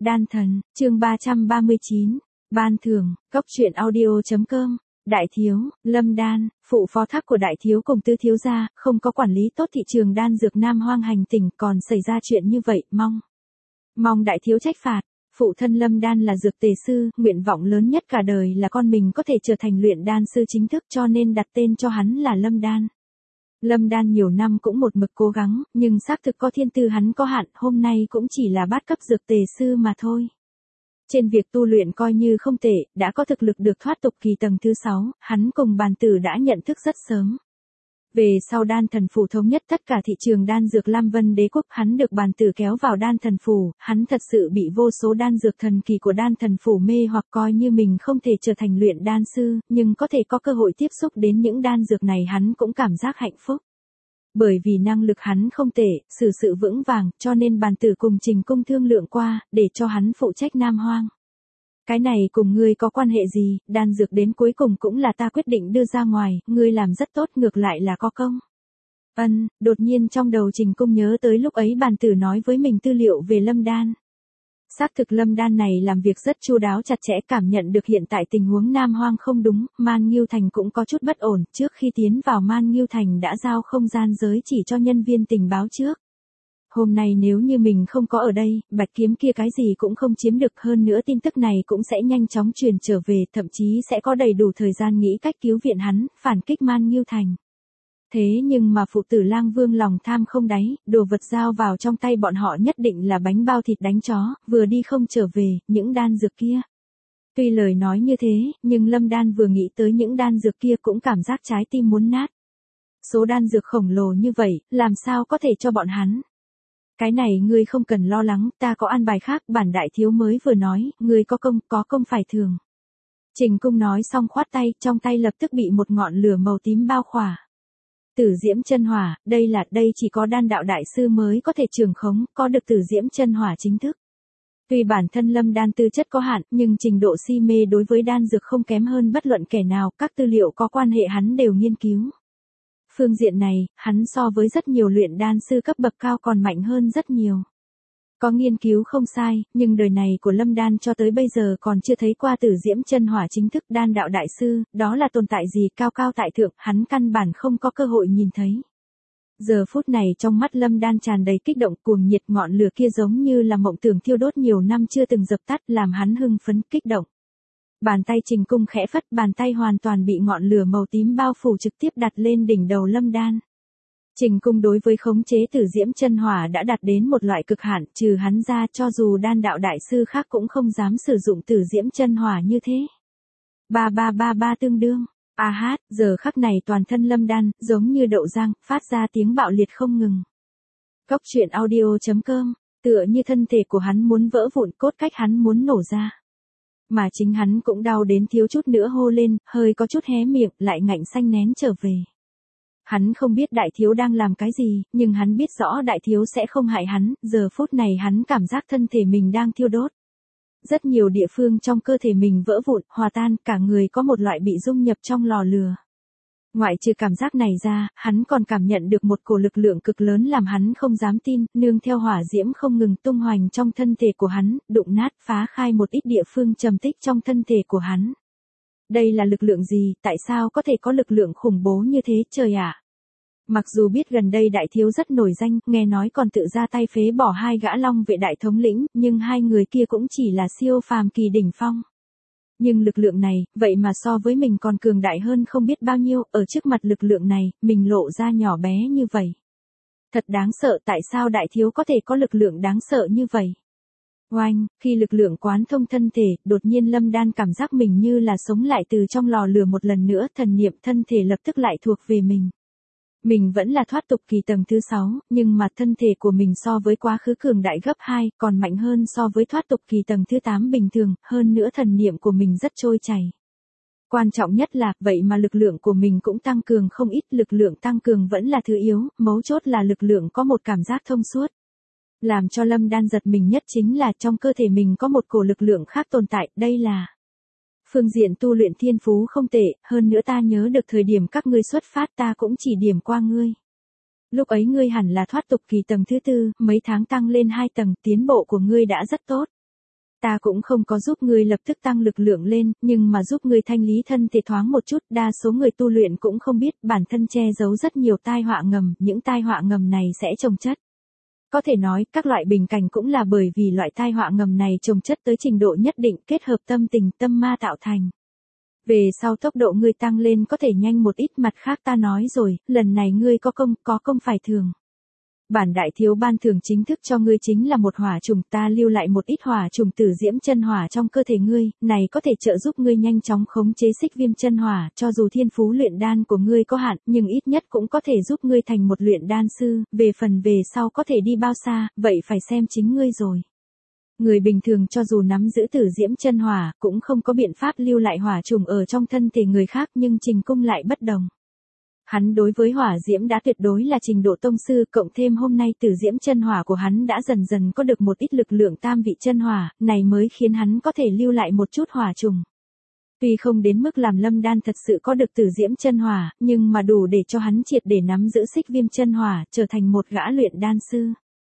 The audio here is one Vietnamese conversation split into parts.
Đan thần, chương 339, ban thưởng, góc truyện audio.com. Đại thiếu, Lâm Đan, phụ phó thác của đại thiếu cùng tứ thiếu gia, không có quản lý tốt thị trường đan dược Nam Hoang hành tỉnh, còn xảy ra chuyện như vậy, mong đại thiếu trách phạt. Phụ thân Lâm Đan là dược tề sư, nguyện vọng lớn nhất cả đời là con mình có thể trở thành luyện đan sư chính thức, cho nên đặt tên cho hắn là Lâm Đan. Lâm Đan nhiều năm cũng một mực cố gắng, nhưng xác thực có thiên tư hắn có hạn, hôm nay cũng chỉ là bát cấp dược tề sư mà thôi. Trên việc tu luyện coi như không tệ, đã có thực lực được thoát tục kỳ tầng thứ 6, hắn cùng bàn tử đã nhận thức rất sớm. Về sau đan thần phủ thống nhất tất cả thị trường đan dược Lam Vân Đế quốc, hắn được bàn tử kéo vào đan thần phủ, hắn thật sự bị vô số đan dược thần kỳ của đan thần phủ mê hoặc, coi như mình không thể trở thành luyện đan sư, nhưng có thể có cơ hội tiếp xúc đến những đan dược này hắn cũng cảm giác hạnh phúc. Bởi vì năng lực hắn không tệ, xử sự vững vàng, cho nên bàn tử cùng Trình Cung thương lượng qua, để cho hắn phụ trách Nam Hoang. Cái này cùng ngươi có quan hệ gì, đan dược đến cuối cùng cũng là ta quyết định đưa ra ngoài, ngươi làm rất tốt, ngược lại là có công. Đột nhiên trong đầu Trình Cung nhớ tới lúc ấy bàn tử nói với mình tư liệu về Lâm Đan. Xác thực Lâm Đan này làm việc rất chu đáo chặt chẽ, cảm nhận được hiện tại tình huống Nam Hoang không đúng, Man Nghiêu Thành cũng có chút bất ổn, trước khi tiến vào Man Nghiêu Thành đã giao không gian giới chỉ cho nhân viên tình báo trước. Hôm nay nếu như mình không có ở đây, bạch kiếm kia cái gì cũng không chiếm được, hơn nữa tin tức này cũng sẽ nhanh chóng truyền trở về, thậm chí sẽ có đầy đủ thời gian nghĩ cách cứu viện hắn, phản kích Man Nghiêu Thành. Thế nhưng mà phụ tử Lang Vương lòng tham không đáy, đồ vật giao vào trong tay bọn họ nhất định là bánh bao thịt đánh chó, vừa đi không trở về, những đan dược kia. Tuy lời nói như thế, nhưng Lâm Đan vừa nghĩ tới những đan dược kia cũng cảm giác trái tim muốn nát. Số đan dược khổng lồ như vậy, làm sao có thể cho bọn hắn? Cái này ngươi không cần lo lắng, ta có an bài khác, bản đại thiếu mới vừa nói, ngươi có công phải thường. Trình Cung nói xong khoát tay, trong tay lập tức bị một ngọn lửa màu tím bao khỏa. Tử diễm chân hỏa, đây chỉ có đan đạo đại sư mới có thể trường khống, có được tử diễm chân hỏa chính thức. Tuy bản thân Lâm Đan tư chất có hạn, nhưng trình độ si mê đối với đan dược không kém hơn bất luận kẻ nào, các tư liệu có quan hệ hắn đều nghiên cứu. Phương diện này, hắn so với rất nhiều luyện đan sư cấp bậc cao còn mạnh hơn rất nhiều. Có nghiên cứu không sai, nhưng đời này của Lâm Đan cho tới bây giờ còn chưa thấy qua tử diễm chân hỏa chính thức đan đạo đại sư, đó là tồn tại gì cao cao tại thượng, hắn căn bản không có cơ hội nhìn thấy. Giờ phút này trong mắt Lâm Đan tràn đầy kích động, cuồng nhiệt, ngọn lửa kia giống như là mộng tưởng thiêu đốt nhiều năm chưa từng dập tắt, làm hắn hưng phấn kích động. Bàn tay Trình Cung khẽ phất, bàn tay hoàn toàn bị ngọn lửa màu tím bao phủ, trực tiếp đặt lên đỉnh đầu Lâm Đan. Trình Cung đối với khống chế tử diễm chân hỏa đã đạt đến một loại cực hạn, trừ hắn ra cho dù đan đạo đại sư khác cũng không dám sử dụng tử diễm chân hỏa như thế. Ba tương đương. Giờ khắc này toàn thân Lâm Đan, giống như đậu rang, phát ra tiếng bạo liệt không ngừng. Góc truyện audio.com, tựa như thân thể của hắn muốn vỡ vụn, cốt cách hắn muốn nổ ra. Mà chính hắn cũng đau đến thiếu chút nữa hô lên, hơi có chút hé miệng, lại ngạnh xanh nén trở về. Hắn không biết đại thiếu đang làm cái gì, nhưng hắn biết rõ đại thiếu sẽ không hại hắn, giờ phút này hắn cảm giác thân thể mình đang thiêu đốt. Rất nhiều địa phương trong cơ thể mình vỡ vụn, hòa tan, cả người có một loại bị dung nhập trong lò lửa. Ngoại trừ cảm giác này ra, hắn còn cảm nhận được một cổ lực lượng cực lớn làm hắn không dám tin, nương theo hỏa diễm không ngừng tung hoành trong thân thể của hắn, đụng nát phá khai một ít địa phương trầm tích trong thân thể của hắn. Đây là lực lượng gì, tại sao có thể có lực lượng khủng bố như thế, trời ạ? Mặc dù biết gần đây đại thiếu rất nổi danh, nghe nói còn tự ra tay phế bỏ 2 gã long vệ đại thống lĩnh, nhưng 2 người kia cũng chỉ là siêu phàm kỳ đỉnh phong. Nhưng lực lượng này, vậy mà so với mình còn cường đại hơn không biết bao nhiêu, ở trước mặt lực lượng này, mình lộ ra nhỏ bé như vậy. Thật đáng sợ, tại sao đại thiếu có thể có lực lượng đáng sợ như vậy? Oanh, khi lực lượng quán thông thân thể, đột nhiên Lâm Đan cảm giác mình như là sống lại từ trong lò lửa một lần nữa, thần niệm thân thể lập tức lại thuộc về mình. Mình vẫn là thoát tục kỳ tầng thứ 6, nhưng mà thân thể của mình so với quá khứ cường đại gấp 2, còn mạnh hơn so với thoát tục kỳ tầng thứ 8 bình thường, hơn nữa thần niệm của mình rất trôi chảy. Quan trọng nhất là, vậy mà lực lượng của mình cũng tăng cường không ít, lực lượng tăng cường vẫn là thứ yếu, mấu chốt là lực lượng có một cảm giác thông suốt. Làm cho Lâm Đan giật mình nhất chính là trong cơ thể mình có một cổ lực lượng khác tồn tại, đây là phương diện tu luyện thiên phú không tệ, hơn nữa ta nhớ được thời điểm các ngươi xuất phát ta cũng chỉ điểm qua ngươi. Lúc ấy ngươi hẳn là thoát tục kỳ tầng thứ 4, mấy tháng tăng lên 2 tầng, tiến bộ của ngươi đã rất tốt. Ta cũng không có giúp ngươi lập tức tăng lực lượng lên, nhưng mà giúp ngươi thanh lý thân thể thoáng một chút, đa số người tu luyện cũng không biết bản thân che giấu rất nhiều tai họa ngầm, những tai họa ngầm này sẽ chồng chất. Có thể nói, các loại bình cảnh cũng là bởi vì loại tai họa ngầm này chồng chất tới trình độ nhất định kết hợp tâm tình tâm ma tạo thành. Về sau tốc độ ngươi tăng lên có thể nhanh một ít, mặt khác ta nói rồi, lần này ngươi có công phải thường. Bản đại thiếu ban thưởng chính thức cho ngươi chính là một hỏa trùng, ta lưu lại một ít hỏa trùng tử diễm chân hỏa trong cơ thể ngươi, này có thể trợ giúp ngươi nhanh chóng khống chế xích viêm chân hỏa, cho dù thiên phú luyện đan của ngươi có hạn, nhưng ít nhất cũng có thể giúp ngươi thành một luyện đan sư, về phần về sau có thể đi bao xa, vậy phải xem chính ngươi rồi. Người bình thường cho dù nắm giữ tử diễm chân hỏa, cũng không có biện pháp lưu lại hỏa trùng ở trong thân thể người khác, nhưng Trình Cung lại bất đồng. Hắn đối với hỏa diễm đã tuyệt đối là trình độ tông sư, cộng thêm hôm nay tử diễm chân hỏa của hắn đã dần dần có được một ít lực lượng tam vị chân hỏa, này mới khiến hắn có thể lưu lại một chút hỏa trùng. Tuy không đến mức làm Lâm Đan thật sự có được tử diễm chân hỏa, nhưng mà đủ để cho hắn triệt để nắm giữ xích viêm chân hỏa, trở thành một gã luyện đan sư.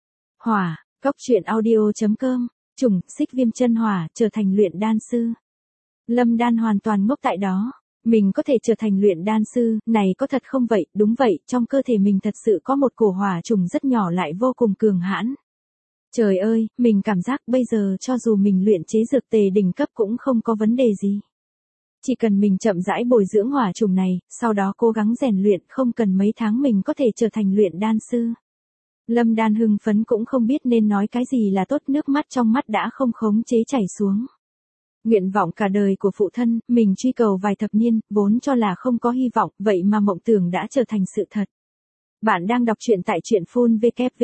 Hỏa, Goctruyện.audio.com, trùng, xích viêm chân hỏa, trở thành luyện đan sư. Lâm Đan hoàn toàn ngốc tại đó. Mình có thể trở thành luyện đan sư, này có thật không vậy? Đúng vậy, trong cơ thể mình thật sự có một cổ hỏa trùng rất nhỏ lại vô cùng cường hãn. Trời ơi, mình cảm giác bây giờ cho dù mình luyện chế dược tề đỉnh cấp cũng không có vấn đề gì. Chỉ cần mình chậm rãi bồi dưỡng hỏa trùng này, sau đó cố gắng rèn luyện, không cần mấy tháng mình có thể trở thành luyện đan sư. Lâm Đan hưng phấn cũng không biết nên nói cái gì là tốt, nước mắt trong mắt đã không khống chế chảy xuống. Nguyện vọng cả đời của phụ thân, mình truy cầu vài thập niên, vốn cho là không có hy vọng, vậy mà mộng tưởng đã trở thành sự thật. Bạn đang đọc truyện tại truyện phun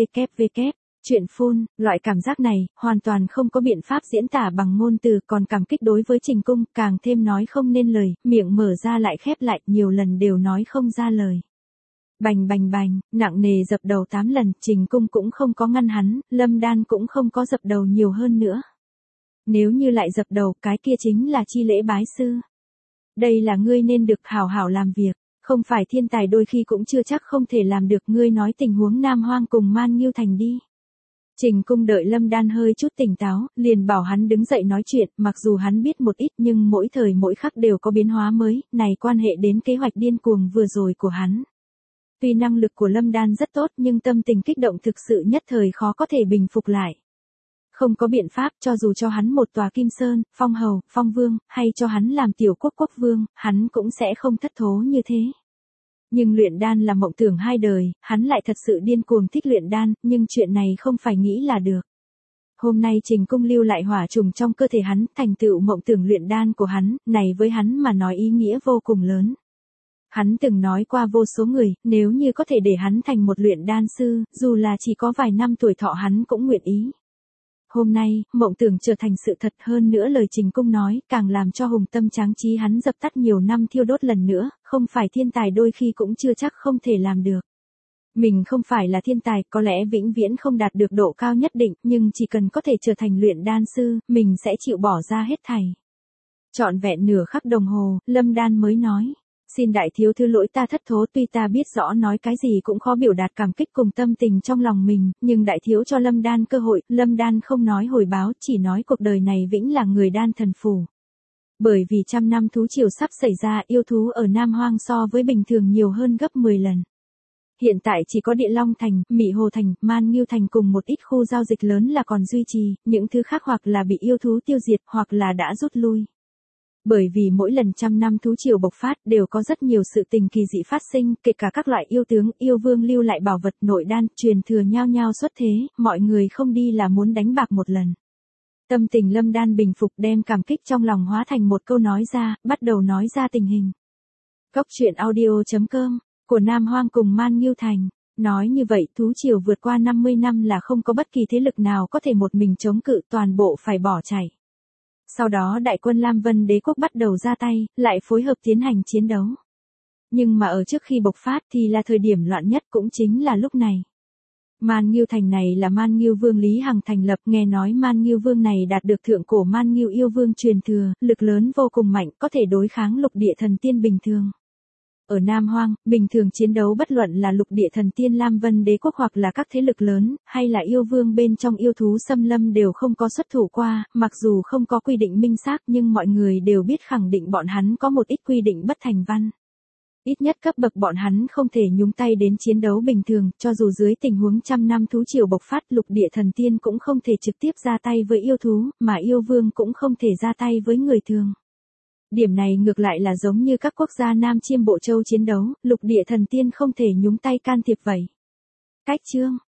www. Truyện phun, loại cảm giác này, hoàn toàn không có biện pháp diễn tả bằng ngôn từ, còn cảm kích đối với Trình Cung, càng thêm nói không nên lời, miệng mở ra lại khép lại, nhiều lần đều nói không ra lời. Bành bành bành, nặng nề dập đầu 8 lần, Trình Cung cũng không có ngăn hắn, Lâm Đan cũng không có dập đầu nhiều hơn nữa. Nếu như lại dập đầu, cái kia chính là chi lễ bái sư. Đây là ngươi nên được hảo hảo làm việc, không phải thiên tài đôi khi cũng chưa chắc không thể làm được, ngươi nói tình huống Nam Hoang cùng Man Nghiêu Thành đi. Trình Cung đợi Lâm Đan hơi chút tỉnh táo, liền bảo hắn đứng dậy nói chuyện, mặc dù hắn biết một ít nhưng mỗi thời mỗi khắc đều có biến hóa mới, này quan hệ đến kế hoạch điên cuồng vừa rồi của hắn. Tuy năng lực của Lâm Đan rất tốt nhưng tâm tình kích động thực sự nhất thời khó có thể bình phục lại. Không có biện pháp, cho dù cho hắn một tòa Kim Sơn, Phong Hầu, Phong Vương, hay cho hắn làm tiểu quốc quốc vương, hắn cũng sẽ không thất thố như thế. Nhưng luyện đan là mộng tưởng hai đời, hắn lại thật sự điên cuồng thích luyện đan, nhưng chuyện này không phải nghĩ là được. Hôm nay Trình Cung lưu lại hỏa trùng trong cơ thể hắn, thành tựu mộng tưởng luyện đan của hắn, này với hắn mà nói ý nghĩa vô cùng lớn. Hắn từng nói qua vô số người, nếu như có thể để hắn thành một luyện đan sư, dù là chỉ có vài năm tuổi thọ hắn cũng nguyện ý. Hôm nay, mộng tưởng trở thành sự thật, hơn nữa lời Trình Cung nói, càng làm cho hùng tâm tráng trí hắn dập tắt nhiều năm thiêu đốt lần nữa, không phải thiên tài đôi khi cũng chưa chắc không thể làm được. Mình không phải là thiên tài, có lẽ vĩnh viễn không đạt được độ cao nhất định, nhưng chỉ cần có thể trở thành luyện đan sư, mình sẽ chịu bỏ ra hết thảy. Trọn vẹn nửa khắc đồng hồ, Lâm Đan mới nói. Xin đại thiếu thứ lỗi, ta thất thố, tuy ta biết rõ nói cái gì cũng khó biểu đạt cảm kích cùng tâm tình trong lòng mình, nhưng đại thiếu cho Lâm Đan cơ hội, Lâm Đan không nói hồi báo, chỉ nói cuộc đời này vĩnh là người đan thần phủ. Bởi vì 100 năm thú triều sắp xảy ra, yêu thú ở Nam Hoang so với bình thường nhiều hơn gấp 10 lần. Hiện tại chỉ có Địa Long Thành, Mị Hồ Thành, Man Nghiêu Thành cùng một ít khu giao dịch lớn là còn duy trì, những thứ khác hoặc là bị yêu thú tiêu diệt hoặc là đã rút lui. Bởi vì mỗi lần 100 năm thú triều bộc phát đều có rất nhiều sự tình kỳ dị phát sinh, kể cả các loại yêu tướng, yêu vương lưu lại bảo vật, nội đan, truyền thừa nhao nhao xuất thế, mọi người không đi là muốn đánh bạc một lần. Tâm tình Lâm Đan bình phục, đem cảm kích trong lòng hóa thành một câu nói ra, bắt đầu nói ra tình hình. Goctruyện.audio.com, của Nam Hoang cùng Man Nghiêu Thành. Nói như vậy, thú triều vượt qua 50 năm là không có bất kỳ thế lực nào có thể một mình chống cự, toàn bộ phải bỏ chạy. Sau đó đại quân Lam Vân Đế quốc bắt đầu ra tay, lại phối hợp tiến hành chiến đấu. Nhưng mà ở trước khi bộc phát thì là thời điểm loạn nhất, cũng chính là lúc này. Man Nghiêu Thành này là Man Nghiêu Vương Lý Hằng thành lập, nghe nói Man Nghiêu Vương này đạt được thượng cổ Man Nghiêu yêu vương truyền thừa, lực lớn vô cùng mạnh, có thể đối kháng lục địa thần tiên bình thường. Ở Nam Hoang, bình thường chiến đấu bất luận là lục địa thần tiên Lam Vân Đế quốc hoặc là các thế lực lớn, hay là yêu vương bên trong yêu thú xâm lâm đều không có xuất thủ qua, mặc dù không có quy định minh xác nhưng mọi người đều biết khẳng định bọn hắn có một ít quy định bất thành văn. Ít nhất cấp bậc bọn hắn không thể nhúng tay đến chiến đấu bình thường, cho dù dưới tình huống trăm năm thú triều bộc phát lục địa thần tiên cũng không thể trực tiếp ra tay với yêu thú, mà yêu vương cũng không thể ra tay với người thường. Điểm này ngược lại là giống như các quốc gia Nam Chiêm Bộ Châu chiến đấu, lục địa thần tiên không thể nhúng tay can thiệp vậy. Cách chương